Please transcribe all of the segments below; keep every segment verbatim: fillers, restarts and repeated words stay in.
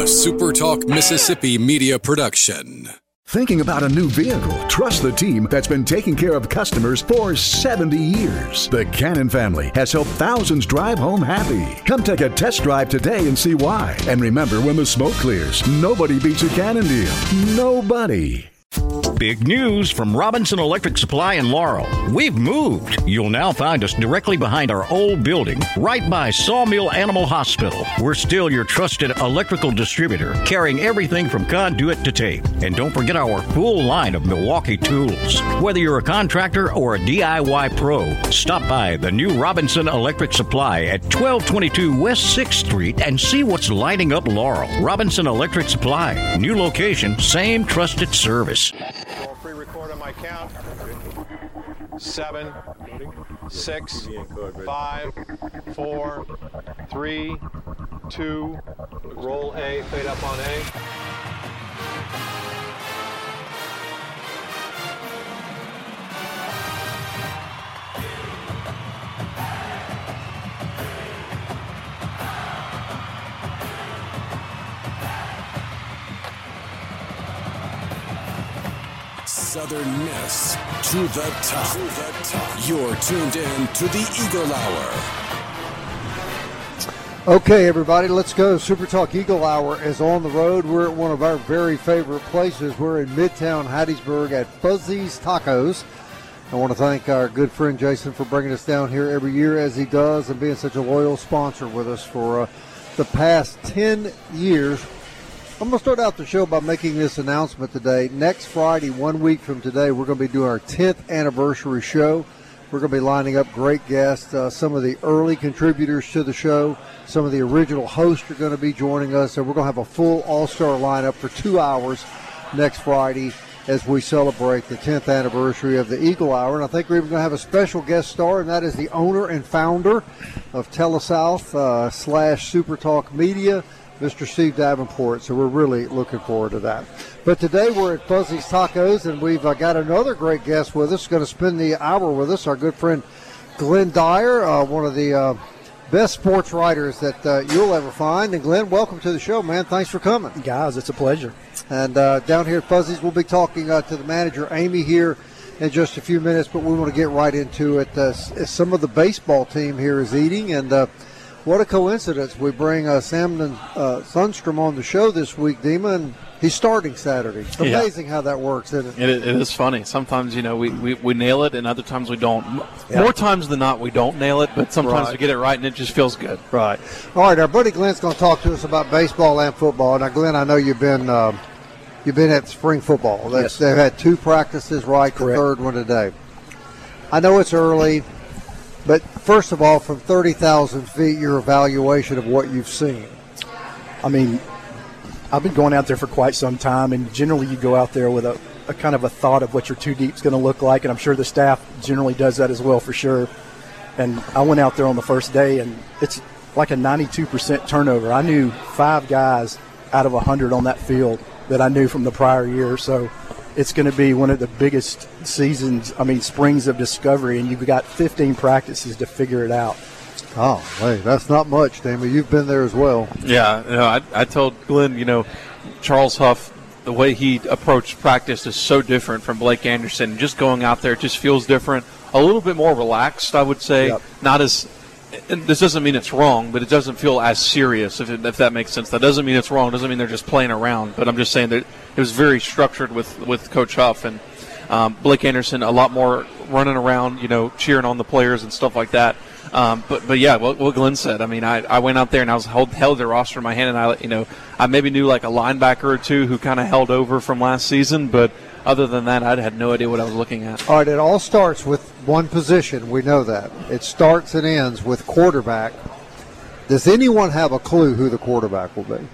A Super Talk Mississippi media production. Thinking about a new vehicle? Trust the team that's been taking care of customers for seventy years. The Cannon family has helped thousands drive home happy. Come take a test drive today and see why. And remember, when the smoke clears, nobody beats a Cannon deal. Nobody. Big news from Robinson Electric Supply in Laurel. We've moved. You'll now find us directly behind our old building, right by Sawmill Animal Hospital. We're still your trusted electrical distributor, carrying everything from conduit to tape. And don't forget our full line of Milwaukee tools. Whether you're a contractor or a D I Y pro, stop by the new Robinson Electric Supply at twelve twenty-two West sixth Street and see what's lighting up Laurel. Robinson Electric Supply. New location, same trusted service. Free record on my count. Seven, six, five, four, three, two, roll A, fade up on A. Southern Miss to the top. To the top. You're tuned in to the Eagle Hour. Okay, everybody, let's go. Super Talk Eagle Hour is on the road. We're at one of our very favorite places. We're in Midtown Hattiesburg at Fuzzy's Tacos. I want to thank our good friend Jason for bringing us down here every year as he does and being such a loyal sponsor with us for uh, the past ten years. I'm going to start out the show by making this announcement today. Next Friday, one week from today, we're going to be doing our tenth anniversary show. We're going to be lining up great guests. Uh, some of the early contributors to the show, some of the original hosts are going to be joining us, and we're going to have a full all-star lineup for two hours next Friday as we celebrate the tenth anniversary of the Eagle Hour. And I think we're even going to have a special guest star, and that is the owner and founder of TeleSouth uh, slash Super Talk Media, Mister Steve Davenport, so we're really looking forward to that. But today we're at Fuzzy's Tacos, and we've uh, got another great guest with us, going to spend the hour with us, our good friend Glenn Dyer, uh, one of the uh, best sports writers that uh, you'll ever find. And Glenn, welcome to the show, man. Thanks for coming. Guys, it's a pleasure. And uh, down here at Fuzzy's, we'll be talking uh, to the manager, Amy, here in just a few minutes, but we want to get right into it. Uh, some of the baseball team here is eating, and uh, what a coincidence. We bring uh, Samson uh, Sundstrom on the show this week, Dima, and he's starting Saturday. It's amazing yeah. how that works, isn't it? it? It is funny. Sometimes, you know, we, we, we nail it, and other times we don't. Yeah. More times than not, we don't nail it, but sometimes right. we get it right, and it just feels good. Right. All right, our buddy Glenn's going to talk to us about baseball and football. Now, Glenn, I know you've been uh, you've been at spring football. That's, yes. They've had two practices, right? Correct. The third one today. I know it's early. But first of all, from thirty thousand feet, your evaluation of what you've seen. I mean, I've been going out there for quite some time, and generally you go out there with a, a kind of a thought of what your two deep is going to look like, and I'm sure the staff generally does that as well for sure. And I went out there on the first day, and it's like a ninety-two percent turnover. I knew five guys out of one hundred on that field that I knew from the prior year, so it's going to be one of the biggest seasons, I mean, springs of discovery, and you've got fifteen practices to figure it out. Oh, hey, that's not much, Damon. You've been there as well. Yeah, you know, I, I told Glenn, you know, Charles Huff, the way he approached practice is so different from Blake Anderson. Just going out there, it just feels different. A little bit more relaxed, I would say. Yep. Not as – this doesn't mean it's wrong, but it doesn't feel as serious, if, it, if that makes sense. That doesn't mean it's wrong. It doesn't mean they're just playing around. But I'm just saying that it was very structured with, with Coach Huff. And um, Blake Anderson, a lot more running around, you know, cheering on the players and stuff like that. Um, but, but yeah, what, what Glenn said. I mean, I, I went out there and I was held, held their roster in my hand, and I, you know, I maybe knew like a linebacker or two who kind of held over from last season, but other than that, I had no idea what I was looking at. All right, it all starts with one position. We know that. It starts and ends with quarterback. Does anyone have a clue who the quarterback will be?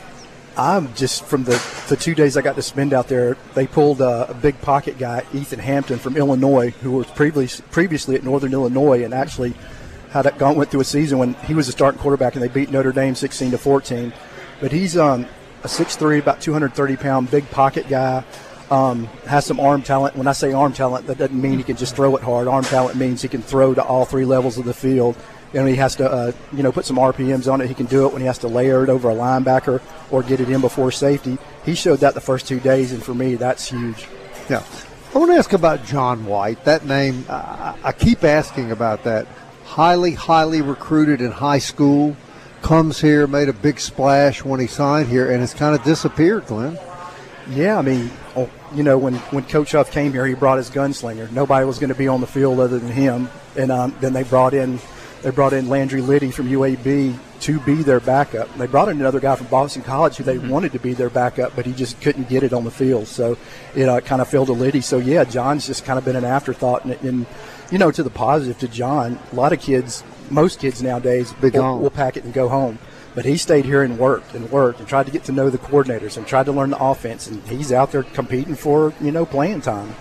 I'm just, from the, the two days I got to spend out there, they pulled uh, a big pocket guy, Ethan Hampton from Illinois, who was previous, previously at Northern Illinois and actually had it gone, went through a season when he was a starting quarterback and they beat Notre Dame sixteen to fourteen. But he's um, a six three, about two hundred thirty pound, big pocket guy. Um, has some arm talent. When I say arm talent, that doesn't mean he can just throw it hard. Arm talent means he can throw to all three levels of the field. And he has to, uh, you know, put some R P Ms on it. He can do it when he has to layer it over a linebacker or get it in before safety. He showed that the first two days, and for me, that's huge. Yeah. I want to ask about John White. That name, uh, I keep asking about that. Highly, highly recruited in high school, comes here, made a big splash when he signed here, and has kind of disappeared, Glenn. Yeah, I mean, oh, you know, when, when Coach Huff came here, he brought his gunslinger. Nobody was going to be on the field other than him. And um, then they brought in they brought in Landry Liddy from U A B to be their backup. They brought in another guy from Boston College who they mm-hmm. wanted to be their backup, but he just couldn't get it on the field. So it uh, kind of fell to Liddy. So, yeah, John's just kind of been an afterthought. And, and, you know, to the positive to John, a lot of kids, most kids nowadays, will, will pack it and go home. But he stayed here and worked and worked and tried to get to know the coordinators and tried to learn the offense. And he's out there competing for, you know, playing time.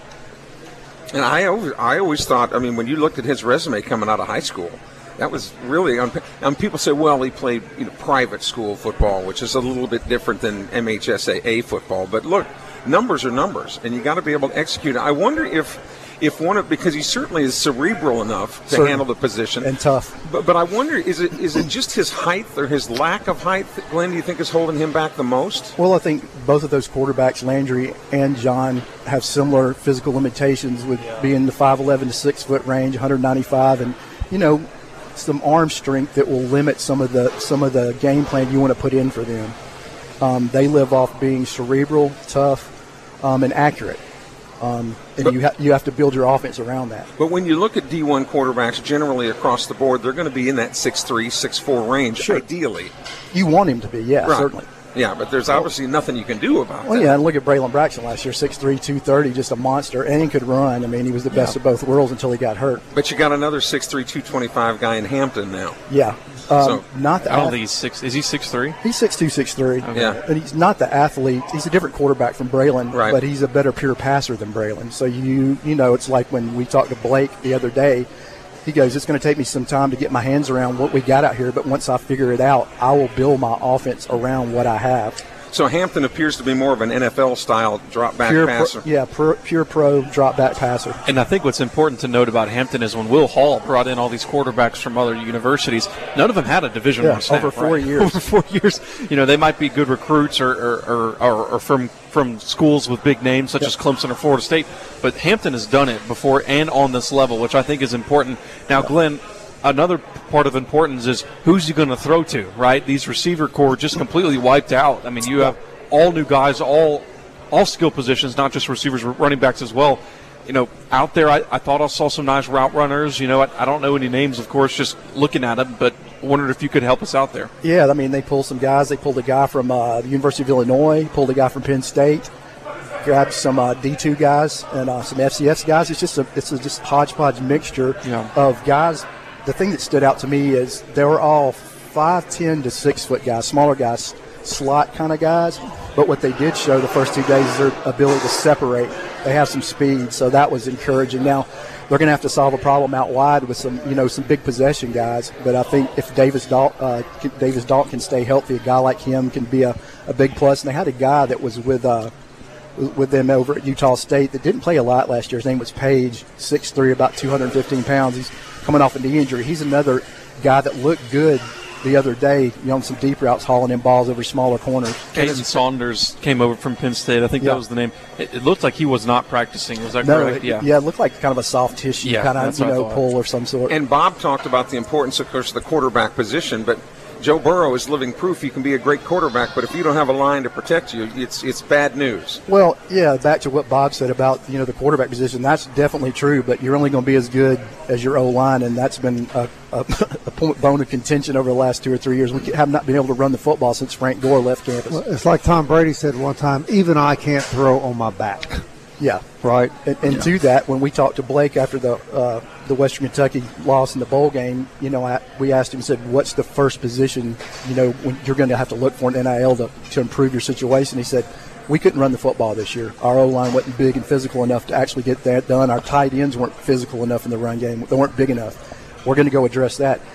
And I always, I always thought, I mean, when you looked at his resume coming out of high school, that was really, um, people say, well, he played, you know, private school football, which is a little bit different than M H S A A football. But look, numbers are numbers, and you got to be able to execute. I wonder if, if one of, because he certainly is cerebral enough to certainly. handle the position and tough. But, but I wonder, is it is it just his height or his lack of height, Glenn? Do you think is holding him back the most? Well, I think both of those quarterbacks, Landry and John, have similar physical limitations with yeah. being the five eleven to six foot range, one ninety-five, and you know, some arm strength that will limit some of the some of the game plan you want to put in for them. Um, they live off being cerebral, tough, um, and accurate. Um, and but, you, ha- you have to build your offense around that. But when you look at D one quarterbacks generally across the board, they're going to be in that six three, six four range, sure. ideally. You want him to be, yeah, right. certainly. Yeah, but there's obviously nothing you can do about well, that. Yeah, and look at Braylon Braxton last year, six three, two thirty, just a monster, and he could run. I mean, he was the best yeah. of both worlds until he got hurt. But you got another six three, two twenty-five guy in Hampton now. Yeah. Um, so, not the I don't think he's six. Is he six three? He's six two, six three. Okay. Yeah. And he's not the athlete. He's a different quarterback from Braylon, right. but he's a better pure passer than Braylon. So, you you know, it's like when we talked to Blake the other day, he goes, it's going to take me some time to get my hands around what we got out here, but once I figure it out, I will build my offense around what I have. So Hampton appears to be more of an N F L-style drop-back pure passer. Pro, yeah, pure, pure pro drop-back passer. And I think what's important to note about Hampton is when Will Hall brought in all these quarterbacks from other universities, none of them had a Division yeah, One staff. Over four right? years. Over four years. You know, they might be good recruits or or, or, or, or from from schools with big names such yep. as Clemson or Florida State, but Hampton has done it before and on this level, which I think is important. Now, yep. Glenn, another part of importance is who's he going to throw to, right? These receiver core just completely wiped out. I mean, you have all new guys, all all skill positions, not just receivers, running backs as well. You know, out there, I, I thought I saw some nice route runners. You know, I, I don't know any names, of course, just looking at them, but wondered if you could help us out there. Yeah, I mean, they pulled some guys. They pulled a guy from uh, the University of Illinois, pulled a guy from Penn State, grabbed some uh, D two guys and uh, some F C S guys. It's just a it's a just hodgepodge mixture yeah. of guys. The thing that stood out to me is they were all five ten to six foot guys, smaller guys, slot kind of guys. But what they did show the first two days is their ability to separate. They have some speed, so that was encouraging. Now they're going to have to solve a problem out wide with some, you know, some big possession guys. But I think if Davis Dalt, uh, Davis Dalt can stay healthy, a guy like him can be a, a big plus. And they had a guy that was with uh, with them over at Utah State that didn't play a lot last year. His name was Page, six three, about two hundred fifteen pounds. He's coming off a knee injury. He's another guy that looked good the other day, you know, on some deep routes, hauling in balls over smaller corners. Caden Saunders came over from Penn State. I think yeah. that was the name. It, it looked like he was not practicing. Was that no, correct? It, yeah. Yeah, it looked like kind of a soft tissue yeah, kind of, you know, pull or some sort. And Bob talked about the importance, of course, of the quarterback position, but Joe Burrow is living proof you can be a great quarterback, but if you don't have a line to protect you, it's it's bad news. Well, yeah, back to what Bob said about, you know, the quarterback position, that's definitely true, but you're only going to be as good as your O-line, and that's been a, a, a point, bone of contention over the last two or three years. We have not been able to run the football since Frank Gore left campus. Well, it's like Tom Brady said one time, even I can't throw on my back. Yeah. Right. And, and yeah. to that, when we talked to Blake after the uh, the Western Kentucky loss in the bowl game, you know, I, we asked him, said, what's the first position, you know, when you're going to have to look for an N I L to, to improve your situation? He said, we couldn't run the football this year. Our O-line wasn't big and physical enough to actually get that done. Our tight ends weren't physical enough in the run game. They weren't big enough. We're going to go address that.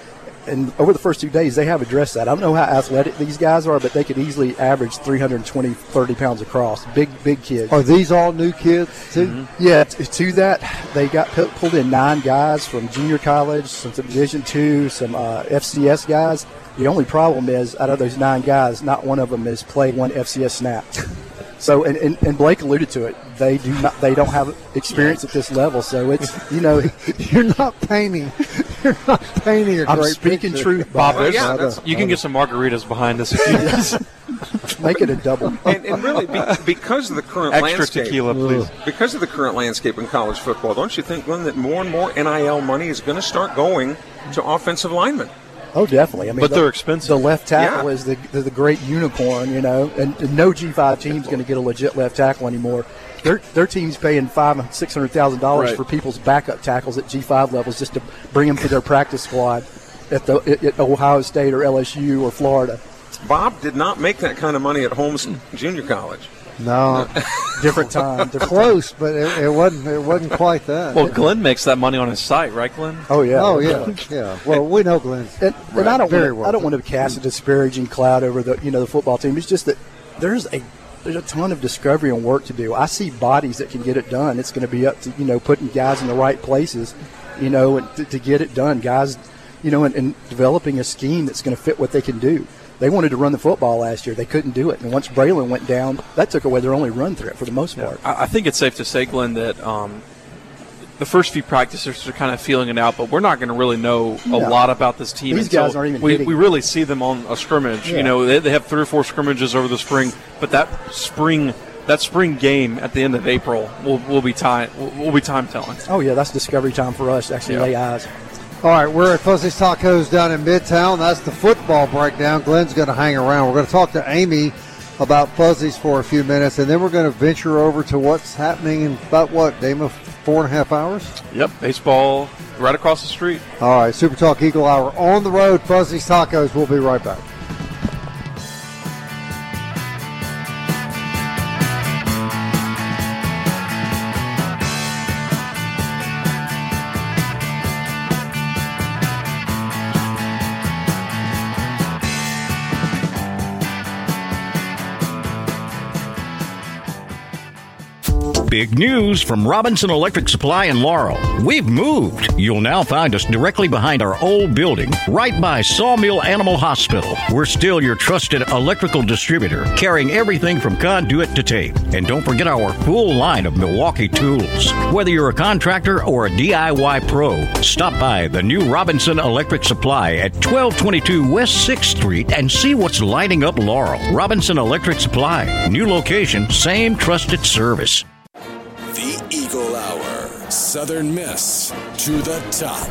and over the first two days, they have addressed that. I don't know how athletic these guys are, but they could easily average three hundred twenty, thirty pounds across. Big, big kids. Are these all new kids, too? Mm-hmm. Yeah, to, to that, they got p- pulled in nine guys from junior college, some Division two, some uh, F C S guys. The only problem is, out of those nine guys, not one of them has played one F C S snap. So, and, and, and Blake alluded to it. They do not. They don't have experience at this level. So it's, you know, you're not painting. You're not painting a I'm great speaking picture. truth, Bob. Bob. Yeah, that's, you can get some margaritas behind us if you just make it a double. And, and really, be, because of the current extra landscape, tequila, please. Because of the current landscape in college football, don't you think, Glenn, that more and more N I L money is going to start going to offensive linemen? Oh, definitely. I mean, but the, they're expensive. The left tackle Yeah. is the, the the great unicorn, you know, and, and no G five team's going to get a legit left tackle anymore. Their their team's paying five six hundred thousand dollars Right. for people's backup tackles at G five levels just to bring them to their practice squad at the at, at Ohio State or L S U or Florida. Bob did not make that kind of money at Holmes Junior College. No, Different time. Different close, but it, it wasn't. It wasn't quite that. Well, Glenn makes that money on his site, right, Glenn? Oh yeah. oh yeah, yeah. Well, we know Glenn's. And, and I don't very want well. I don't want to cast a disparaging cloud over the you know the football team. It's just that there's a there's a ton of discovery and work to do. I see bodies that can get it done. It's going to be up to you know putting guys in the right places, you know, and to, to get it done. Guys, you know, and, and developing a scheme that's going to fit what they can do. They wanted to run the football last year. They couldn't do it. And once Braylon went down, that took away their only run threat for the most part. I, I think it's safe to say, Glenn, that um, the first few practices are kind of feeling it out, but we're not going to really know a No. lot about this team These until guys aren't even we, hitting. we really see them on a scrimmage. Yeah. You know, they, they have three or four scrimmages over the spring, but that spring that spring game at the end of April will, will be time will, will be time telling. Oh, yeah, that's discovery time for us to actually Yeah. lay eyes. All right, we're at Fuzzy's Tacos down in Midtown. That's the football breakdown. Glenn's going to hang around. We're going to talk to Amy about Fuzzy's for a few minutes, and then we're going to venture over to what's happening in about, what, Dama, four and a half hours? Yep, baseball right across the street. All right, Super Talk Eagle Hour on the road. Fuzzy's Tacos. We'll be right back. Big news from Robinson Electric Supply in Laurel. We've moved. You'll now find us directly behind our old building, right by Sawmill Animal Hospital. We're still your trusted electrical distributor, carrying everything from conduit to tape. And don't forget our full line of Milwaukee tools. Whether you're a contractor or a D I Y pro, stop by the new Robinson Electric Supply at twelve twenty-two West sixth Street and see what's lighting up Laurel. Robinson Electric Supply. New location, same trusted service. The Eagle Hour. Southern Miss to the top.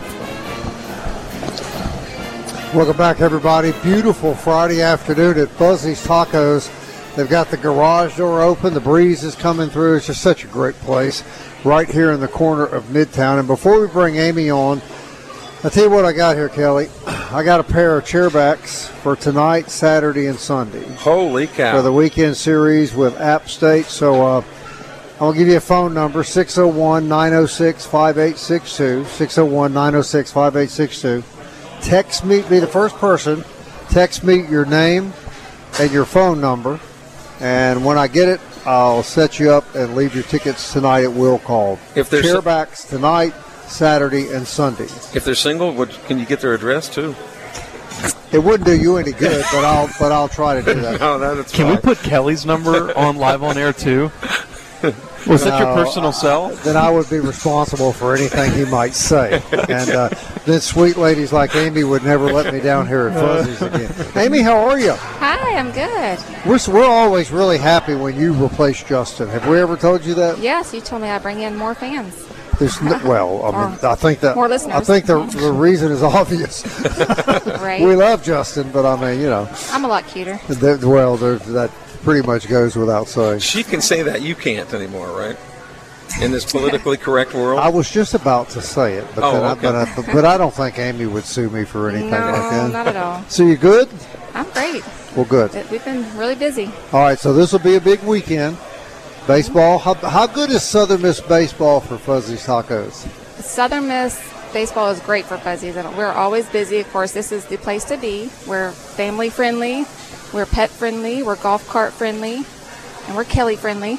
Welcome back, everybody. Beautiful Friday afternoon at Fuzzy's Tacos. They've got the garage door open. The breeze is coming through. It's just such a great place right here in the corner of Midtown. And before we bring Amy on, I'll tell you what I got here, Kelly. I got a pair of chairbacks for tonight, Saturday, and Sunday. Holy cow. For the weekend series with App State. So uh, I'll give you a phone number, six oh one, nine oh six, five eight six two, six oh one, nine oh six, five eight six two. Text me, be the first person, text me your name and your phone number, and when I get it, I'll set you up and leave your tickets tonight at will call. If there's Chairbacks tonight, Saturday, and Sunday. If they're single, would, can you get their address too? It wouldn't do you any good, but I'll but I'll try to do that. No, that's Can fine. we put Kelly's number on live on air too? Was that your No, personal cell? Then I would be responsible for anything he might say. And uh, then sweet ladies like Amy would never let me down here at Fuzzy's again. Amy, how are you? Hi, I'm good. We're, we're always really happy when you replace Justin. Have we ever told you that? Yes, you told me I bring in more fans. There's no, well, I mean, I think that More listeners. I think the, the reason is obvious. Right. We love Justin, but I mean, you know, I'm a lot cuter. there- well, there, that pretty much goes without saying. She can say that. You can't anymore, right? In this politically correct world? I was just about to say it, but Oh, then I, okay. but, I, but I don't think Amy would sue me for anything No, like that. not at all. So you good? I'm great. Well, good. It- We've been really busy. All right, so this will be a big weekend. Baseball. How, how good is Southern Miss baseball for Fuzzy's Tacos? Southern Miss baseball is great for Fuzzies, and we're always busy. Of course, this is the place to be. We're family friendly, we're pet friendly, we're golf cart friendly, and we're Kelly friendly.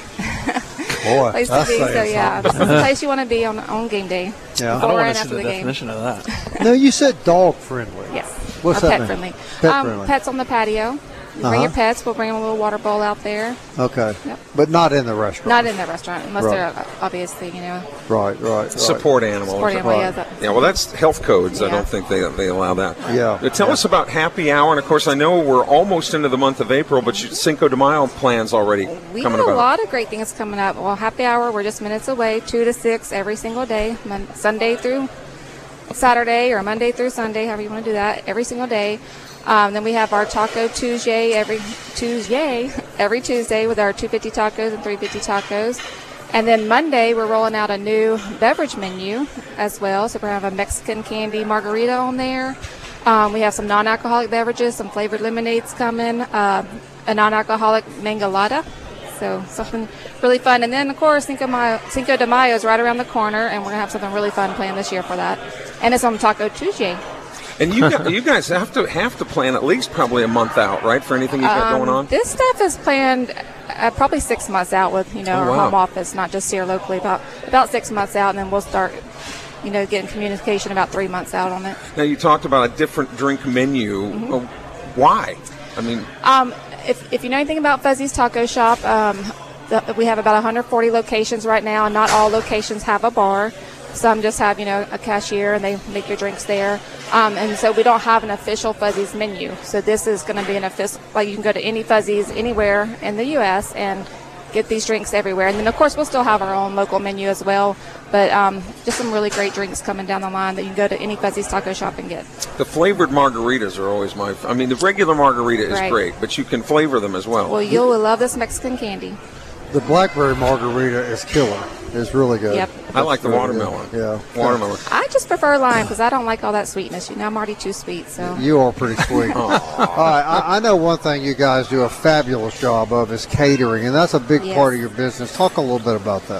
Boy, place to that's be. So saying yeah, something. it's the place you want to be on on game day. Yeah. I don't Before want and to see after the the game. definition of that. No, you said dog friendly. Yes. What's or that pet mean? friendly. Pet um, friendly. Pets on the patio. You Uh-huh. bring your pets. We'll bring them a little water bowl out there. Okay. Yep. But not in the restaurant. Not in the restaurant, unless Right. they're uh, obviously, you know, Right, right, right. Support animals. support animal. Right. Yeah, that- Yeah, well, that's health codes. I Yeah. don't think they they allow that. Yeah. But tell Yeah. us about happy hour, and of course, I know we're almost into the month of April, but you, Cinco de Mayo plans already We coming have a about. lot of great things coming up. Well, happy hour, we're just minutes away, two to six every single day, Mon- Sunday through Saturday or Monday through Sunday, however you want to do that, every single day. Um, then we have our Taco Tuesday every Tuesday every Tuesday with our two fifty tacos and three fifty tacos. And then Monday we're rolling out a new beverage menu as well. So we're going to have a Mexican candy margarita on there. Um, we have some non-alcoholic beverages, some flavored lemonades coming, uh, a non-alcoholic mangalada. So something really fun. And then, of course, Cinco, Mayo, Cinco de Mayo is right around the corner, and we're going to have something really fun planned this year for that. And it's on Taco Tuesday. And you got, you guys have to have to plan at least probably a month out, right, for anything you've got Um, going on? This stuff is planned uh, probably six months out with, you know, Oh, our wow. home office, not just here locally, about, about six months out, and then we'll start, you know, getting communication about three months out on it. Now, you talked about a different drink menu. Mm-hmm. Uh, Why? I mean, Um, if, if you know anything about Fuzzy's Taco Shop, um, the, we have about one hundred forty locations right now, and not all locations have a bar. Some just have, you know, a cashier, and they make your drinks there. Um, and so we don't have an official Fuzzy's menu. So this is going to be an official, like you can go to any Fuzzy's anywhere in the U S and get these drinks everywhere. And then, of course, we'll still have our own local menu as well. But um, just some really great drinks coming down the line that you can go to any Fuzzy's Taco Shop and get. the flavored margaritas are always my. I mean, the regular margarita is Right. great, but you can flavor them as well. Well, you'll love this Mexican candy. The blackberry margarita is killer. It's really good. Yep. I like the Really watermelon. good. Yeah. Watermelon. I just prefer lime because I don't like all that sweetness. You know, I'm already too sweet, so. You are pretty sweet. All right, I, I know one thing you guys do a fabulous job of is catering, and that's a big Yes. part of your business. Talk a little bit about that.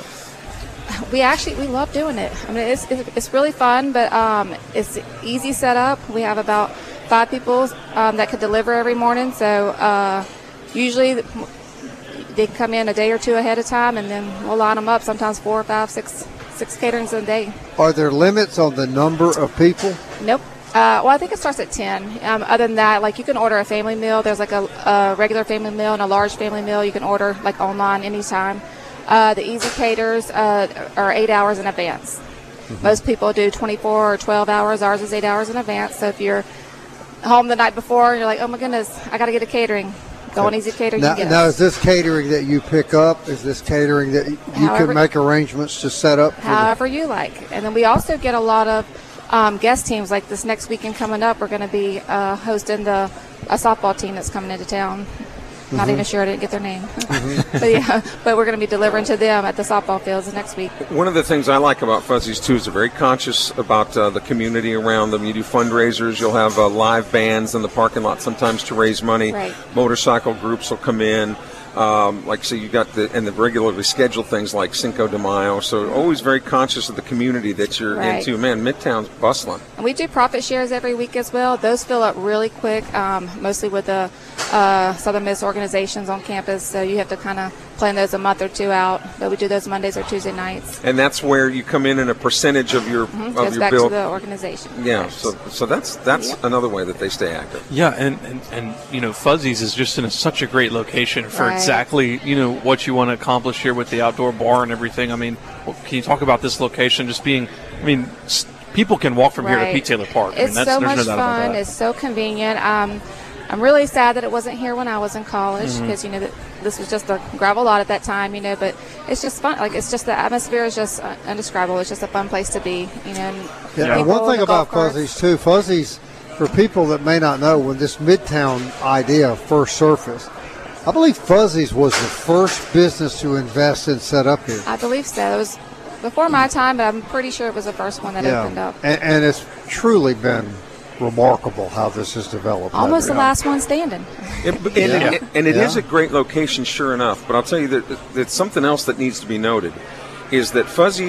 We actually we love doing it. I mean, it's it's, it's really fun, but um, it's easy setup. We have about five people um, that could deliver every morning. So uh, usually they come in a day or two ahead of time, and then we'll line them up. Sometimes four, five, six, six caterings a day. Are there limits on the number of people? Nope. Uh, well, I think it starts at ten. Um, other than that, like you can order a family meal. There's like a, a regular family meal and a large family meal. You can order like online anytime. Uh, the easy caters uh, are eight hours in advance. Mm-hmm. Most people do twenty-four or twelve hours. Ours is eight hours in advance. So if you're home the night before and you're like, oh my goodness, I got to get a catering, go on Easy Cater. Now, you can get now it. is this catering that you pick up? Is this catering that you However- can make arrangements to set up? For the- However you like. And then we also get a lot of um, guest teams. Like this next weekend coming up, we're going to be uh, hosting the a softball team that's coming into town. Not Mhm. even sure I didn't get their name. but yeah, but we're going to be delivering to them at the softball fields next week. One of the things I like about Fuzzies, too, is they're very conscious about uh, the community around them. You do fundraisers. You'll have uh, live bands in the parking lot sometimes to raise money. Right. Motorcycle groups will come in. Um, like, so you got the, and the regularly scheduled things like Cinco de Mayo. So always very conscious of the community that you're Right. into. Man, Midtown's bustling. And we do profit shares every week as well. Those fill up really quick, um, mostly with the uh, Southern Miss organizations on campus. So you have to kind of plan those a month or two out. But we do those Mondays or Tuesday nights. And that's where you come in in a percentage of your Mm-hmm. of Goes your back bill. to the organization. Yeah, so so that's that's Yep. another way that they stay active. Yeah, and, and, and you know, Fuzzies is just in a, such a great location for Right. exactly, you know, what you want to accomplish here with the outdoor bar and everything. I mean, well, can you talk about this location just being, I mean, s- people can walk from here to Right. Pete Taylor Park. I It's mean, that's, so there's much no doubt about fun. that. It's so convenient. Um, I'm really sad that it wasn't here when I was in college Mhm. because you know that this was just a gravel lot at that time. You know, but it's just fun. Like it's just the atmosphere is just uh, indescribable. It's just a fun place to be. You know. And Yeah, and people, one thing the about golf carts. Fuzzies too, Fuzzies, for people that may not know, when this Midtown idea first surfaced, I believe Fuzzies was the first business to invest and set up here. I believe so. It was before my time, but I'm pretty sure it was the first one that opened up. And, and it's truly been remarkable how this has developed. Almost the Yeah. last one standing. It, and Yeah. it, and it Yeah. is a great location, sure enough. But I'll tell you that, that something else that needs to be noted is that Fuzzies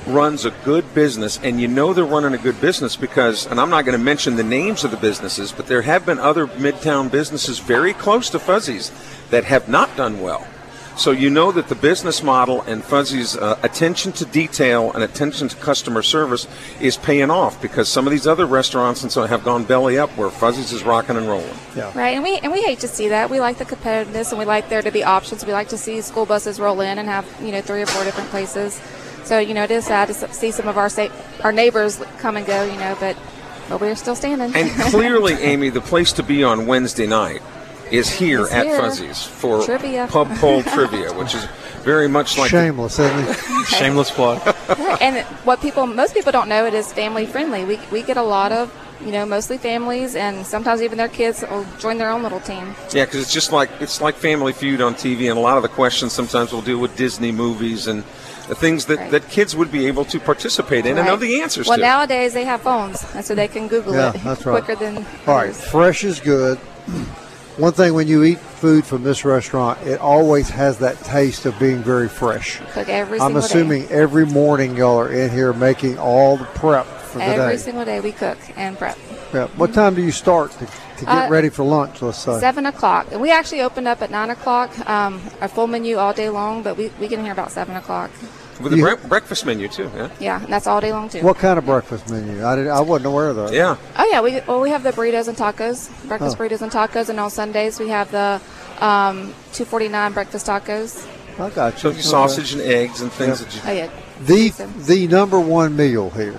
runs a good business, and you know they're running a good business because, and I'm not going to mention the names of the businesses, but there have been other Midtown businesses very close to Fuzzy's that have not done well. So you know that the business model and Fuzzy's uh, attention to detail and attention to customer service is paying off, because some of these other restaurants and so have gone belly up where Fuzzy's is rocking and rolling. Yeah. Right, and we and we hate to see that. We like the competitiveness, and we like there to be options. We like to see school buses roll in and have, you know, three or four different places. So, you know, it is sad to see some of our sa- our neighbors come and go, you know, but but we're still standing. And clearly, Amy, the place to be on Wednesday night is here It's at here. Fuzzy's for Trivia. pub poll trivia, which is very much like Shameless, isn't it? Shameless plug. And what people, most people don't know, it is family friendly. We we get a lot of, you know, mostly families, and sometimes even their kids will join their own little team. Yeah, because it's just like it's like Family Feud on T V, and a lot of the questions sometimes will deal with Disney movies and the things that, Right. that kids would be able to participate in and know Right. the answers well, to. nowadays they have phones, and so they can Google Yeah, it that's right. quicker than All right, others. fresh is good. One thing, when you eat food from this restaurant, it always has that taste of being very fresh. Cook every I'm single assuming day. every morning y'all are in here making all the prep for the Every day. single day we cook and prep. Yeah. What time do you start to, to get Uh, ready for lunch, let's say? Seven o'clock. And we actually opened up at nine o'clock. Um, a full menu all day long, but we, we get in here about seven o'clock. With the You- bre- breakfast menu, too, yeah? Yeah, and that's all day long too. What kind of breakfast menu? I, did, I wasn't aware of that. Yeah. Oh yeah, we well we have the burritos and tacos, breakfast Oh. burritos and tacos, and on Sundays we have the um, two forty-nine breakfast tacos. I got So you. you sausage and eggs and things Yeah. that you... Oh yeah. The, Awesome. the number one meal here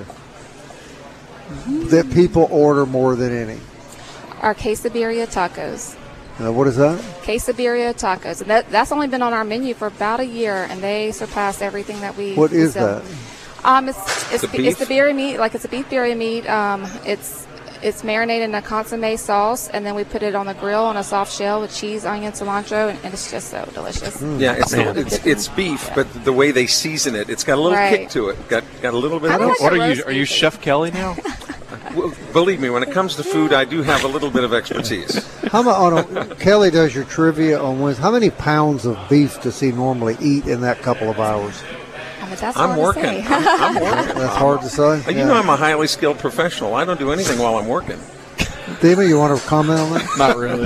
that people order more than any. Our quesadilla tacos. Now, what is that? Quesadilla tacos, and that, that's only been on our menu for about a year, and they surpass everything that we. What we is sell. that? Um, it's it's The the, it's the beef? birria meat, like it's a beef birria meat. Um, it's it's marinated in a consomme sauce, and then we put it on the grill on a soft shell with cheese, onion, cilantro, and, and it's just so delicious. Yeah, it's, Man. it's it's beef, but the way they season it, it's got a little Right. kick to it. Got got a little bit I of... don't- What are Roast you? Are you beef. Chef Kelly now? Well, believe me, when it comes to food, I do have a little bit of expertise. How much, on a, Kelly does your trivia on Wednesday. How many pounds of beef does he normally eat in that couple of hours? I mean, that's I'm hard to working. say. I'm, I'm working. That's hard to say. You Yeah. know I'm a highly skilled professional. I don't do anything while I'm working. Demi, you want to comment on that? Not really.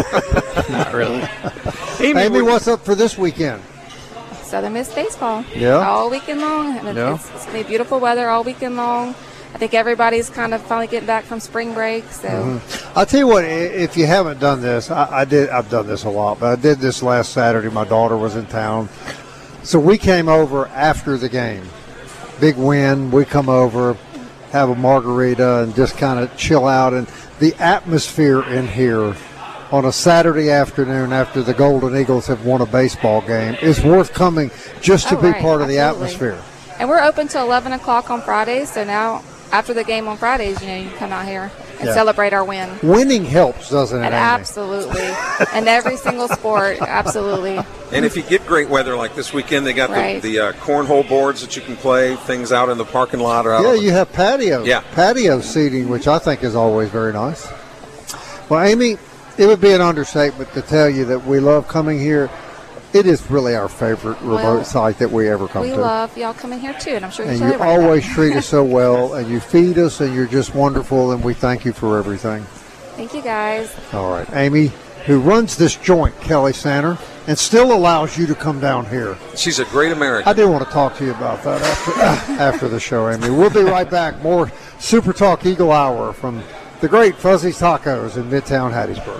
Not really. Amy, Amy, what- what's up for this weekend? Southern Miss baseball. Yeah? All weekend long. And Yeah. it's, it's going to be beautiful weather all weekend long. I think everybody's kind of finally getting back from spring break. So Mm-hmm. I'll tell you what, i- if you haven't done this, I, I did. I've done this a lot, but I did this last Saturday. My daughter was in town, so we came over after the game. Big win. We come over, have a margarita, and just kind of chill out. And the atmosphere in here on a Saturday afternoon after the Golden Eagles have won a baseball game is worth coming just to Oh, be right, part of the absolutely. atmosphere. And we're open till eleven o'clock on Fridays. So now, after the game on Fridays, you know, you can come out here and Yeah. celebrate our win. Winning helps, doesn't it, And Amy? absolutely. And every single sport, absolutely. And if you get great weather like this weekend, they got Right. the, the uh, cornhole boards that you can play, things out in the parking lot or out Yeah, on the- you have patio. Yeah. Patio seating, which I think is always very nice. Well, Amy, it would be an understatement to tell you that we love coming here. It is really our favorite remote Well, site that we ever come We to. love y'all coming here too, and I'm sure you and tell you everybody always that. treat us so well, and you feed us, and you're just wonderful, and we thank you for everything. Thank you guys. All right. Amy, who runs this joint, Kelly Sander, and still allows you to come down here. She's a great American. I do want to talk to you about that after, after the show, Amy. We'll be right back. More Super Talk Eagle Hour from the great Fuzzy's Tacos in Midtown Hattiesburg.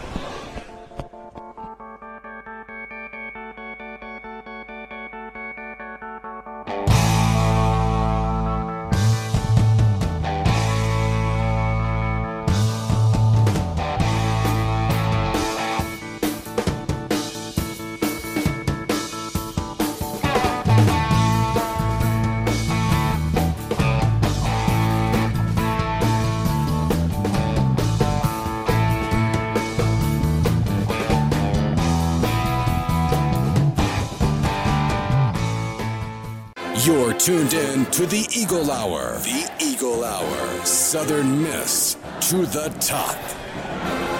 You're tuned in to the Eagle Hour. The Eagle Hour. Southern Miss to the top.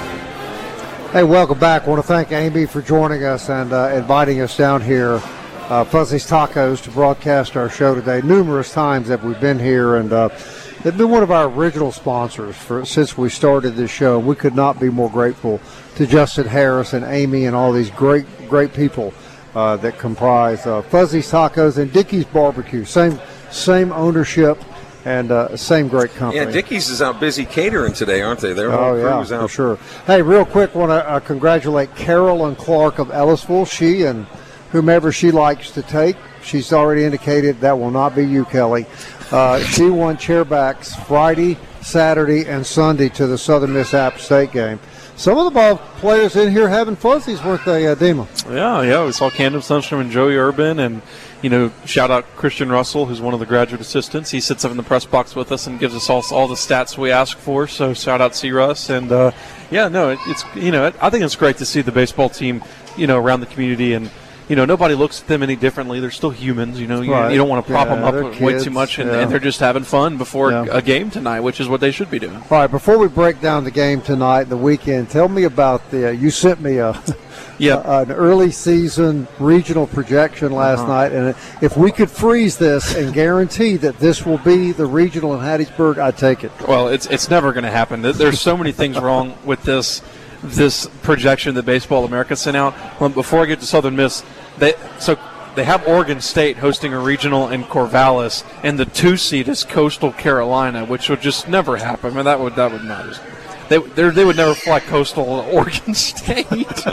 Hey, welcome back. I want to thank Amy for joining us and uh, inviting us down here uh, Fuzzy's Tacos to broadcast our show today. Numerous times that we've been here, and uh, they've been one of our original sponsors for since we started this show. We could not be more grateful to Justin Harris and Amy and all these great, great people uh, that comprise uh, Fuzzy's Tacos and Dickey's Barbecue. Same, same ownership. And uh, same great company. Yeah, Dickies is out busy catering today, aren't they? Their oh, whole yeah, crew's out. for sure. Hey, real quick, want to uh, congratulate Carolyn Clark of Ellisville. She and whomever she likes to take, she's already indicated that will not be you, Kelly. Uh, she won chairbacks Friday, Saturday, and Sunday to the Southern Miss App State game. Some of the ball players in here having fuzzies, weren't they, uh, Dima? Yeah, yeah. We saw Camden Sundstrom and Joey Urban, and, you know, shout out Christian Russell, who's one of the graduate assistants. He sits up in the press box with us and gives us all, all the stats we ask for, so shout out C. Russ. And, uh, yeah, no, it, it's, you know, I think it's great to see the baseball team, you know, around the community, and, you know, nobody looks at them any differently. They're still humans, you know. You, right. you don't want to prop yeah, them up way kids. too much, and, yeah. and they're just having fun before yeah. a game tonight, which is what they should be doing. All right, before we break down the game tonight, the weekend, tell me about the, uh, you sent me a, yep. a, an early season regional projection last uh-huh. night, and if we could freeze this and guarantee that this will be the regional in Hattiesburg, I'd take it. Well, it's it's never going to happen. There's so many things wrong with this this projection that Baseball America sent out. Well, before I get to Southern Miss, they so they have Oregon State hosting a regional in Corvallis, and the two seed is Coastal Carolina, which would just never happen. I mean, that would that would not. They they would never fly Coastal to Oregon State.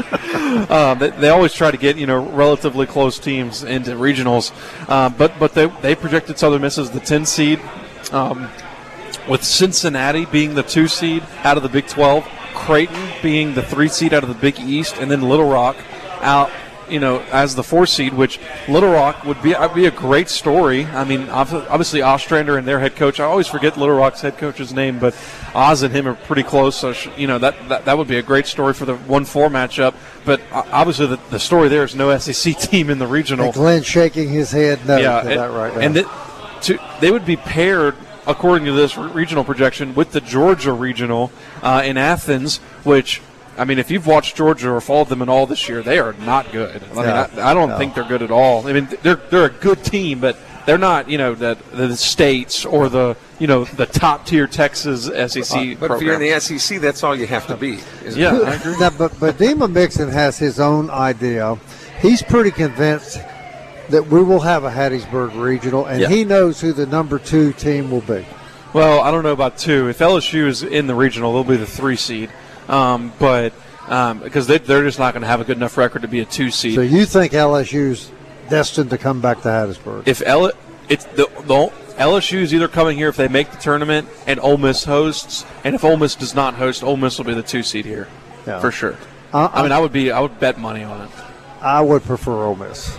uh, they, they always try to get you know relatively close teams into regionals, uh, but but they they projected Southern Miss as the ten seed, um, with Cincinnati being the two seed out of the Big twelve. Creighton being the three seed out of the Big East, and then Little Rock out, you know, as the four seed. Which Little Rock would be be a great story. I mean, obviously Ostrander and their head coach. I always forget Little Rock's head coach's name, but Oz and him are pretty close. So you know that that, that would be a great story for the one four matchup. But obviously the, the story there is no S E C team in the regional. And Glenn shaking his head no yeah, to and, that right now. And that, to, they would be paired, according to this regional projection, with the Georgia regional uh, in Athens, which, I mean, if you've watched Georgia or followed them at all this year, they are not good. I mean, no, I, I don't no. think they're good at all. I mean, they're they're a good team, but they're not, you know, the the states or the you know the top tier Texas S E C. Uh, but program. if you're in the S E C, that's all you have to be. Yeah, it? I agree. Now, but but Dima Mixon has his own idea. He's pretty convinced that we will have a Hattiesburg regional, and yeah. he knows who the number two team will be. Well, I don't know about two. If L S U is in the regional, they'll be the three seed. Um, but um, because they, they're just not going to have a good enough record to be a two seed. So you think L S U's destined to come back to Hattiesburg? If L, it's the, the L S U is either coming here if they make the tournament and Ole Miss hosts, and if Ole Miss does not host, Ole Miss will be the two seed here yeah. for sure. Uh, I mean, I would be I would bet money on it. I would prefer Ole Miss.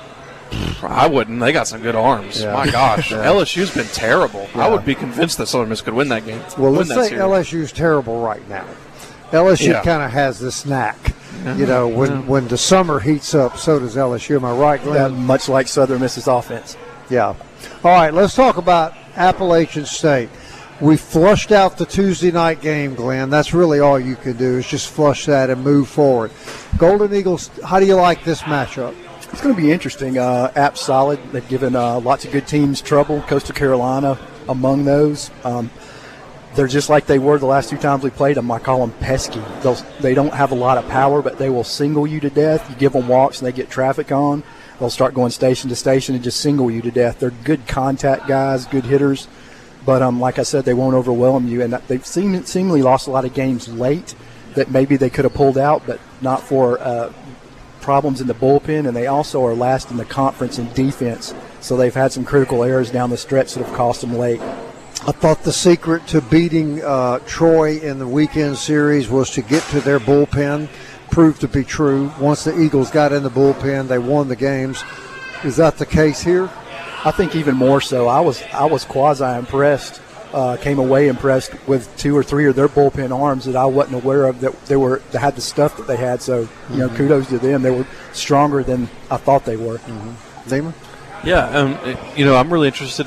I wouldn't. They got some good arms. Yeah. My gosh, yeah. L S U's been terrible. Yeah. I would be convinced that Southern Miss could win that game. Well, win let's say series. L S U's terrible right now. L S U Yeah. kind of has the snack. Yeah. You know, when, Yeah. when the summer heats up, so does L S U. Am I right, Glenn? Yeah, much like Southern Miss's offense. Yeah. All right, let's talk about Appalachian State. We flushed out the Tuesday night game, Glenn. That's really all you can do is just flush that and move forward. Golden Eagles, how do you like this matchup? It's going to be interesting. Uh, App's solid. They've given uh, lots of good teams trouble. Coastal Carolina among those. Um, they're just like they were the last two times we played them. I call them pesky. They'll, they don't have a lot of power, but they will single you to death. You give them walks and they get traffic on. They'll start going station to station and just single you to death. They're good contact guys, good hitters. But um, like I said, they won't overwhelm you. And they've seem, seemingly lost a lot of games late that maybe they could have pulled out, but not for uh, – problems in the bullpen, and they also are last in the conference in defense. So they've had some critical errors down the stretch that have cost them late. I thought the secret to beating uh, Troy in the weekend series was to get to their bullpen. Proved to be true. Once the Eagles got in the bullpen, they won the games. Is that the case here? I think even more so. I was I was quasi impressed. Uh, came away impressed with two or three of their bullpen arms that I wasn't aware of that they were that had the stuff that they had. So, you mm-hmm. know, kudos to them. They were stronger than I thought they were. Mm-hmm. Damon? Yeah, um, you know, I'm really interested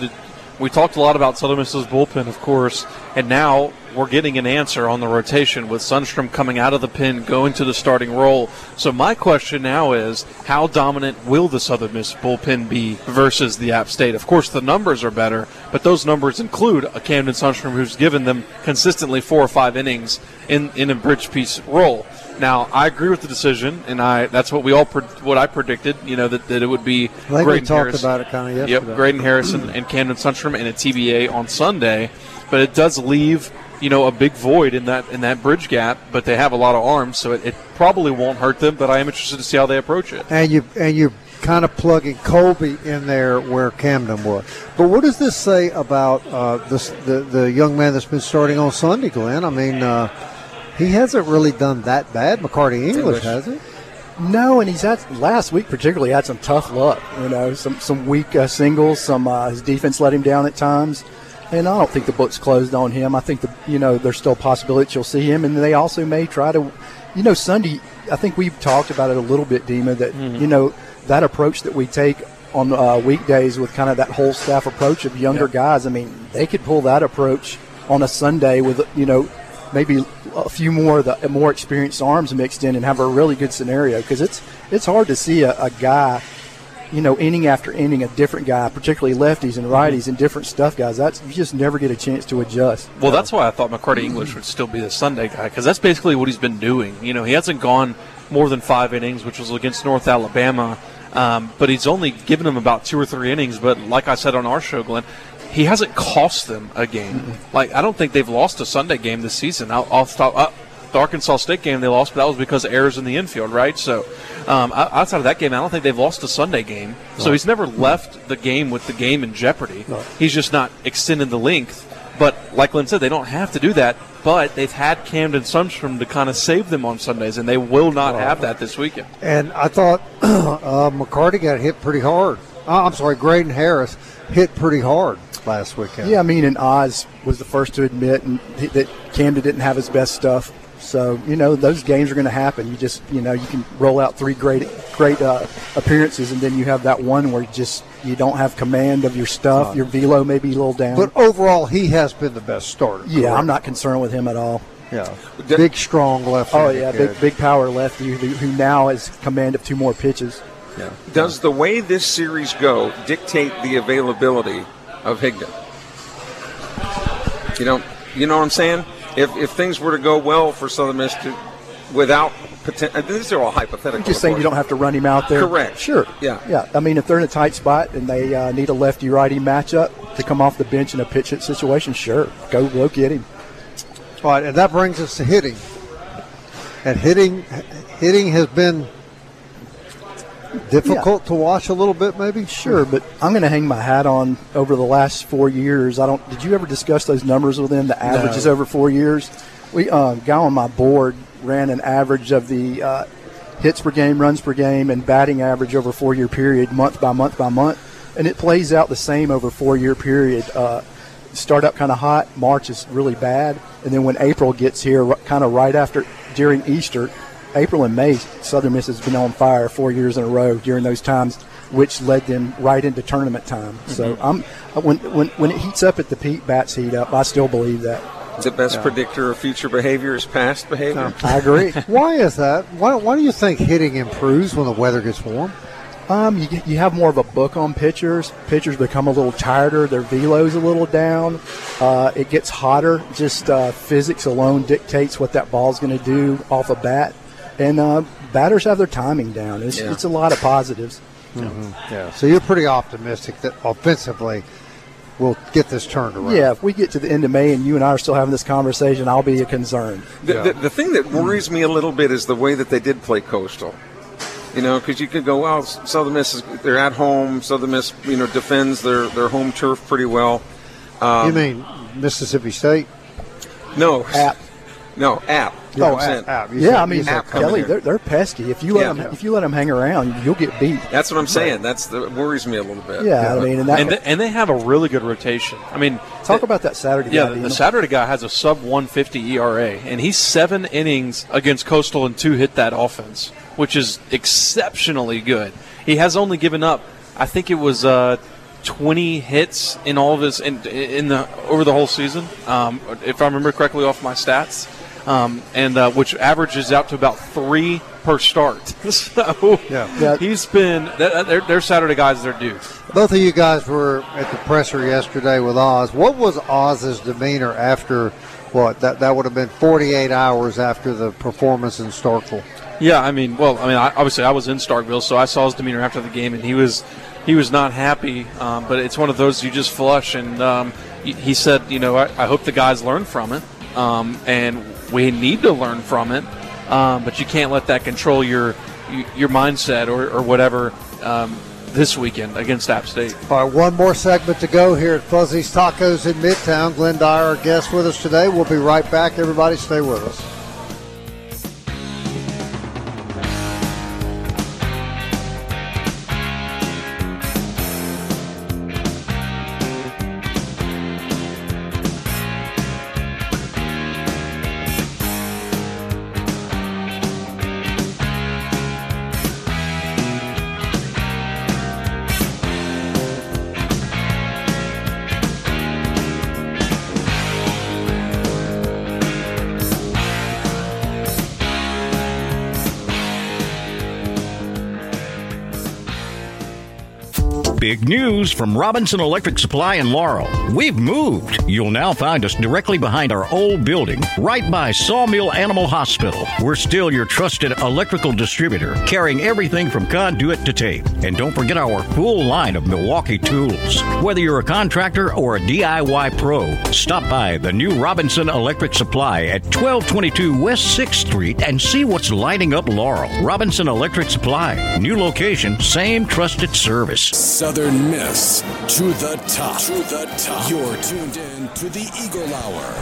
We talked a lot about Southern Miss's bullpen, of course, and now we're getting an answer on the rotation with Sundstrom coming out of the pen, going to the starting role. So my question now is, how dominant will the Southern Miss bullpen be versus the App State? Of course, the numbers are better, but those numbers include a Camden Sundstrom who's given them consistently four or five innings in, in a bridge piece role. Now, I agree with the decision, and I that's what we all pre- what I predicted. You know that, that it would be. I think Graydon we talked Harris, about it kind of yesterday. Yep, Graydon Harrison and Camden Sundstrom and a T B A on Sunday, but it does leave you know a big void in that in that bridge gap. But they have a lot of arms, so it, it probably won't hurt them. But I am interested to see how they approach it. And you and you kind of plugging Colby in there where Camden was. But what does this say about uh, this the the young man that's been starting on Sunday, Glenn? I mean. Uh, He hasn't really done that bad. McCarty English, has he? No, and he's had last week particularly had some tough luck. You know, some some weak uh, singles. Some uh, his defense let him down at times, and I don't think the book's closed on him. I think the you know there's still a possibility that you'll see him, and they also may try to, you know, Sunday. I think we've talked about it a little bit, Dima. That mm-hmm. you know that approach that we take on uh, weekdays with kind of that whole staff approach of younger yep. guys. I mean, they could pull that approach on a Sunday with you know. maybe a few more of the more experienced arms mixed in and have a really good scenario because it's it's hard to see a, a guy, you know, inning after inning, a different guy, particularly lefties and righties and different stuff, guys. That's you just never get a chance to adjust. Well, that's why I thought McCarty English would still be the Sunday guy because that's basically what he's been doing. You know, he hasn't gone more than five innings, which was against North Alabama, um, but he's only given them about two or three innings. But like I said on our show, Glenn, he hasn't cost them a game. Mm-hmm. Like, I don't think they've lost a Sunday game this season. I'll, I'll stop. Uh, the Arkansas State game they lost, but that was because of errors in the infield, right? So um, outside of that game, I don't think they've lost a Sunday game. So right. he's never left the game with the game in jeopardy. Right. He's just not extending the length. But like Lynn said, they don't have to do that. But they've had Camden Sundstrom to kind of save them on Sundays, and they will not right. have that this weekend. And I thought uh, McCarty got hit pretty hard. Uh, I'm sorry, Graydon Harris hit pretty hard last weekend. Yeah, I mean, and Oz was the first to admit and he, that Camden didn't have his best stuff. So, you know, those games are going to happen. You just, you know, you can roll out three great great uh, appearances, and then you have that one where you just you don't have command of your stuff. Right. Your velo may be a little down. But overall, he has been the best starter. Yeah, correct? I'm not concerned with him at all. Yeah, big, strong lefty. Oh, yeah, big, big power lefty who, who now has command of two more pitches. Yeah. Does the way this series go dictate the availability of Higdon? You know, you know what I'm saying? If if things were to go well for Southern Miss to, without potential, these are all hypothetical. You're just saying you don't have to run him out there. Correct. Sure. Yeah. Yeah. I mean, if they're in a tight spot and they uh, need a lefty-righty matchup to come off the bench in a pitch hit situation, sure, go go get him. All right, and that brings us to hitting. And hitting, hitting has been difficult yeah. to watch a little bit, maybe. Sure, but I'm going to hang my hat on over the last four years. I don't. Did you ever discuss those numbers with them? The averages no. over four years. We uh, guy on my board ran an average of the uh, hits per game, runs per game, and batting average over a four-year period, month by month by month, and it plays out the same over a four-year period. Uh, start out kind of hot. March is really bad, and then when April gets here, kind of right after during Easter. April and May, Southern Miss has been on fire four years in a row during those times, which led them right into tournament time. Mm-hmm. So I'm when when when it heats up at the peak, bats heat up. I still believe that. The best yeah. predictor of future behavior is past behavior. No, I agree. Why is that? Why, why do you think hitting improves when the weather gets warm? Um, you get, you have more of a book on pitchers. Pitchers become a little tireder. Their velo's a little down. Uh, it gets hotter. Just uh, physics alone dictates what that ball's going to do off a bat. And uh, batters have their timing down. It's, yeah. it's a lot of positives. Mm-hmm. Yeah. So you're pretty optimistic that offensively we'll get this turned around. Yeah, if we get to the end of May and you and I are still having this conversation, I'll be concerned. The, yeah. the, the thing that worries me a little bit is the way that they did play Coastal. You know, because you could go, well, Southern Miss, is, they're at home. Southern Miss, you know, defends their, their home turf pretty well. Um, you mean Mississippi State? No. App. No, App. Oh, App. App. Yeah, said, I mean, App Kelly, they're, they're pesky. If you let yeah. them, if you let them hang around, you'll get beat. That's what I'm saying. That's the, it worries me a little bit. Yeah, yeah. I mean, and, that, and, they, and they have a really good rotation. I mean, talk the, about that Saturday yeah, guy. Yeah, the, the Saturday guy has a sub one fifty E R A, and he's seven innings against Coastal and two hit that offense, which is exceptionally good. He has only given up, I think it was uh, twenty hits in all of his in, in the over the whole season, um, if I remember correctly off my stats, um, and uh, which averages out to about three per start. So yeah. he's been they're, they're Saturday guys. They're due. Both of you guys were at the presser yesterday with Oz. What was Oz's demeanor after what? That that would have been forty-eight hours after the performance in Starkville. Yeah, I mean, well, I mean, I, obviously I was in Starkville, so I saw his demeanor after the game, and he was he was not happy. Um, but it's one of those you just flush. And um, he, he said, you know, I, I hope the guys learn from it, um, and we need to learn from it. Um, but you can't let that control your your mindset or, or whatever um, this weekend against App State. All right, one more segment to go here at Fuzzy's Tacos in Midtown. Glenn Dyer, our guest with us today. We'll be right back. Everybody stay with us. Big news from Robinson Electric Supply in Laurel. We've moved. You'll now find us directly behind our old building, right by Sawmill Animal Hospital. We're still your trusted electrical distributor, carrying everything from conduit to tape. And don't forget our full line of Milwaukee tools. Whether you're a contractor or a D I Y pro, stop by the new Robinson Electric Supply at twelve twenty-two West sixth Street and see what's lighting up Laurel. Robinson Electric Supply. New location, same trusted service. Southern Miss to the top. To the top. You're tuned in to the Eagle Hour.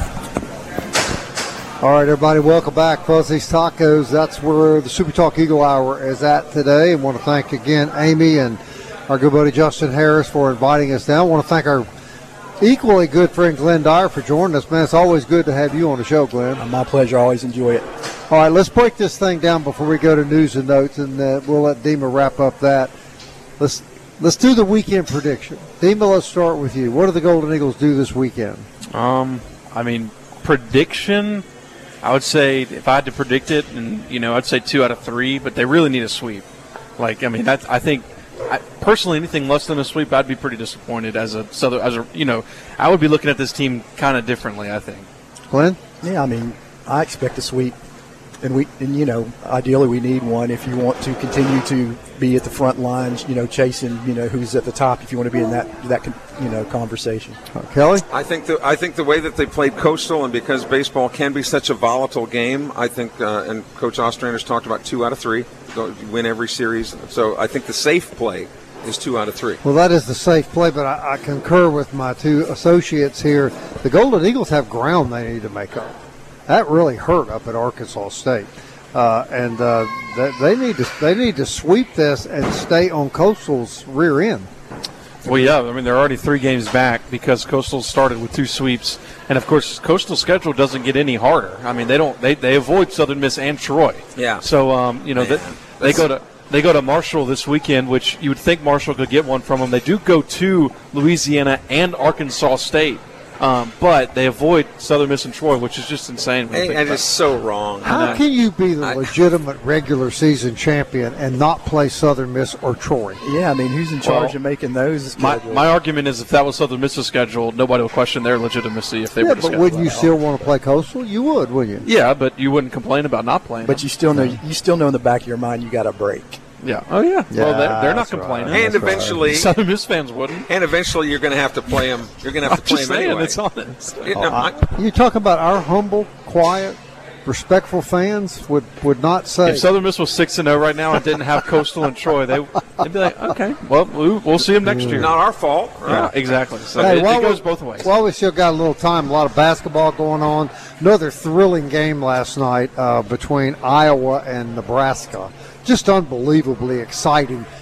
All right, everybody, welcome back. Fuzzy's Tacos. That's where the Super Talk Eagle Hour is at today. I want to thank again Amy and our good buddy Justin Harris for inviting us down. I want to thank our equally good friend Glenn Dyer for joining us. Man, it's always good to have you on the show, Glenn. My pleasure. I always enjoy it. All right, let's break this thing down before we go to news and notes, and uh, we'll let Dima wrap up that. Let's let's do the weekend prediction. Dima, let's start with you. What do the Golden Eagles do this weekend? Um, I mean, prediction, I would say if I had to predict it, and you know, I'd say two out of three, but they really need a sweep. Like, I mean, that's, I think, I, personally, anything less than a sweep, I'd be pretty disappointed as a Southern, as a, you know, I would be looking at this team kind of differently, I think. Glenn? Yeah, I mean, I expect a sweep. And we, and you know, ideally we need one if you want to continue to be at the front lines, you know, chasing, you know, who's at the top. If you want to be in that that you know conversation. Uh, Kelly, I think the I think the way that they played Coastal, and because baseball can be such a volatile game, I think, uh, and Coach Ostrander's talked about two out of three, go, win every series. So I think the safe play is two out of three. Well, that is the safe play, but I, I concur with my two associates here. The Golden Eagles have ground they need to make up. That really hurt up at Arkansas State, uh, and uh, they, they need to they need to sweep this and stay on Coastal's rear end. Well, yeah, I mean they're already three games back because Coastal started with two sweeps, and of course Coastal's schedule doesn't get any harder. I mean they don't they, they avoid Southern Miss and Troy. Yeah. So um, you know they, they go to they go to Marshall this weekend, which you would think Marshall could get one from them. They do go to Louisiana and Arkansas State. Um, but they avoid Southern Miss and Troy, which is just insane. And, and it's so wrong. How can you be the legitimate regular season champion and not play Southern Miss or Troy? Yeah, I mean, who's in charge well, of making those? My, my argument is if that was Southern Miss's schedule, nobody would question their legitimacy if they yeah, were to but wouldn't you still want to play Coastal? You would, wouldn't you? Yeah, but you wouldn't complain about not playing. But them. you still know you still know in the back of your mind you got a break. Yeah. Oh, yeah. yeah well, they're, they're not complaining. Right. And that's eventually, right. Southern Miss fans wouldn't. And eventually, you're going to have to play them. You're going to have to play just them saying, anyway. It's honest. It, oh, no, I, I, you talk about our humble, quiet, respectful fans would, would not say. If Southern Miss was six and zero right now and didn't have Coastal and Troy, they they'd be like, okay, well, we'll see them next year. Not our fault. Right? Yeah, exactly. So hey, it, it goes we, both ways. While we still got a little time, a lot of basketball going on. Another thrilling game last night uh, between Iowa and Nebraska. Just unbelievably exciting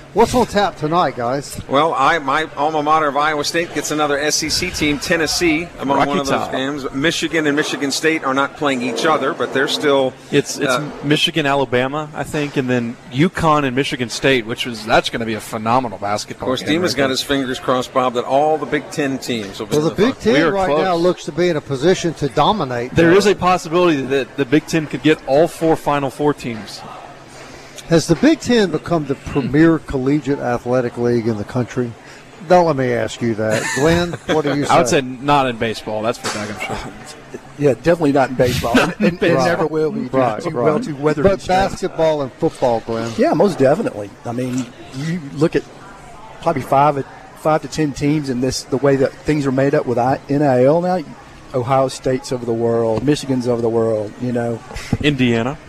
What's on tap tonight, guys? Well, I my alma mater of Iowa State gets another S E C team, Tennessee, among Rocky one of those Top. games. Michigan and Michigan State are not playing each other, but they're still. It's it's uh, Michigan, Alabama, I think, and then UConn and Michigan State, which is that's going to be a phenomenal basketball. Of course, game Dima's right got there. his fingers crossed, Bob, that all the Big Ten teams will be. Well, the in the Big final. We Ten are right close. now looks to be in a position to dominate. There now. is a possibility that the Big Ten could get all four Final Four teams. Has the Big Ten become the premier collegiate athletic league in the country? Don't let me ask you that. Glenn, what do you say? I would say not in baseball. That's for daggum sure. Yeah, definitely not in baseball. and and Right. never will be. Right, too right. well to weather But these storms. basketball and football, Glenn. Yeah, most definitely. I mean, you look at probably five, five to ten teams in this. The way that things are made up with I- N I L now, Ohio State's over the world, Michigan's over the world. You know, Indiana.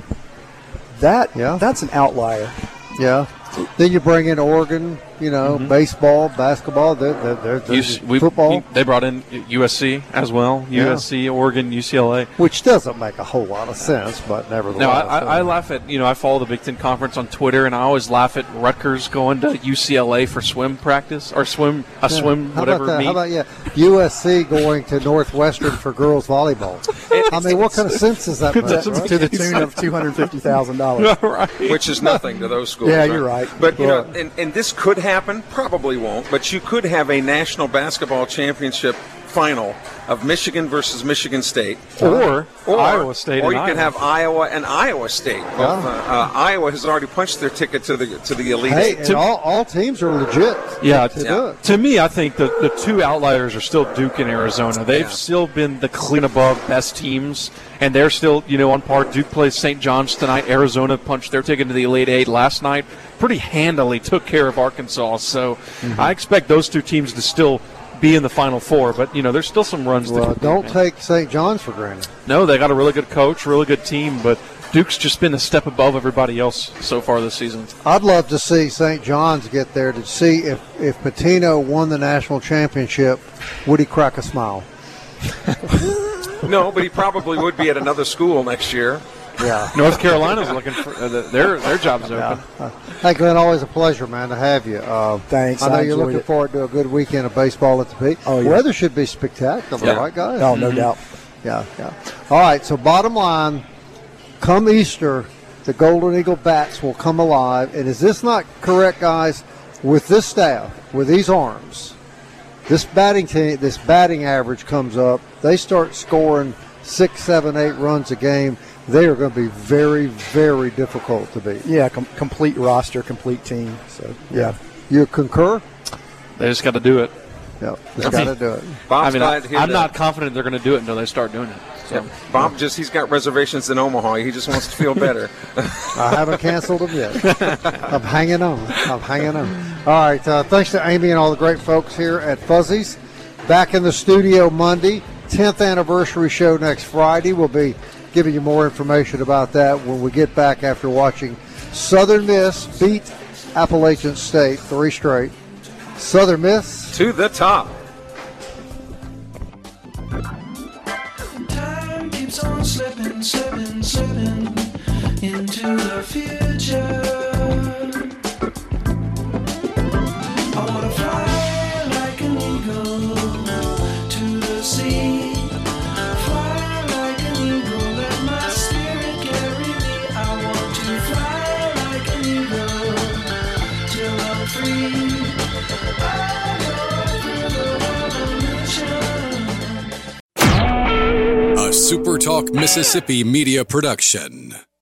that Yeah. that's an outlier. Yeah. Then you bring in Oregon, you know, Mm-hmm. baseball, basketball, they're, they're, they're, they're U C we- football, They brought in U S C as well. Yeah. U S C, Oregon, U C L A. which doesn't make a whole lot of sense, but nevertheless. No, I, I, I uh, laugh at, you know, I follow the Big Ten Conference on Twitter, and I always laugh at Rutgers going to U C L A for swim practice or swim, a yeah. swim, How whatever about that? meet. How about yeah, U S C going to Northwestern for girls volleyball? I mean, what kind of sense does that make? Doesn't right? To the tune of two hundred fifty thousand dollars. right. Which is nothing to those schools. Yeah, you're right. But, you know, Right. and, and this could happen, probably won't, but you could have a national basketball championship final of Michigan versus Michigan State. Or, Iowa State Or and you could Iowa. have Iowa and Iowa State. Both, uh, uh, Iowa has already punched their ticket to the to the Elite Hey, Eight. and all, all teams are legit. Yeah, to t- do it. to me, I think the, the two outliers are still Duke and Arizona. They've Yeah. still been the clean above best teams, and they're still, you know, on par. Duke plays Saint John's tonight. Arizona punched their ticket to the Elite Eight last night. Pretty handily took care of Arkansas. So Mm-hmm. I expect those two teams to still be in the Final Four. But, you know, there's still some runs. Well, to complete, don't man. take Saint John's for granted. No, they got a really good coach, really good team, but Duke's just been a step above everybody else so far this season. I'd love to see Saint John's get there to see if, if Patino won the national championship, would he crack a smile? No, but he probably would be at another school next year. Yeah. North Carolina's looking for uh, their their job's open. Hey, Glenn, always a pleasure, man, to have you. Uh, Thanks, I know I you're enjoyed looking it. forward to a good weekend of baseball at the Peak. Oh, yeah. Weather should be spectacular, Yeah. right, guys? Oh, no doubt. Yeah, yeah. All right, so bottom line, come Easter, the Golden Eagle bats will come alive. And is this not correct, guys? With this staff, with these arms, this batting team, this batting average comes up. They start scoring six, seven, eight runs a game. They are going to be very, very difficult to beat. Yeah, com- complete roster, complete team. So yeah, You concur? They just got to do it. Yeah, just got to do it. Bob's I mean, glad I, to hear I'm that. not confident they're going to do it until they start doing it. So. Yeah. Bob just he's got reservations in Omaha. He just wants to feel better. I haven't canceled them yet. I'm hanging on. I'm hanging on. All right. Uh, thanks to Amy and all the great folks here at Fuzzies. Back in the studio Monday. tenth anniversary show next Friday. We'll be giving you more information about that when we get back after watching Southern Miss beat Appalachian State three straight. Southern Miss To the top. Time keeps on slipping, slipping, slipping into the future. I wanna fly like an eagle to the sea. Fly like an eagle, let my spirit carry me. I want to fly like an eagle till I'm free. I go through the revolution. A SuperTalk Mississippi media production.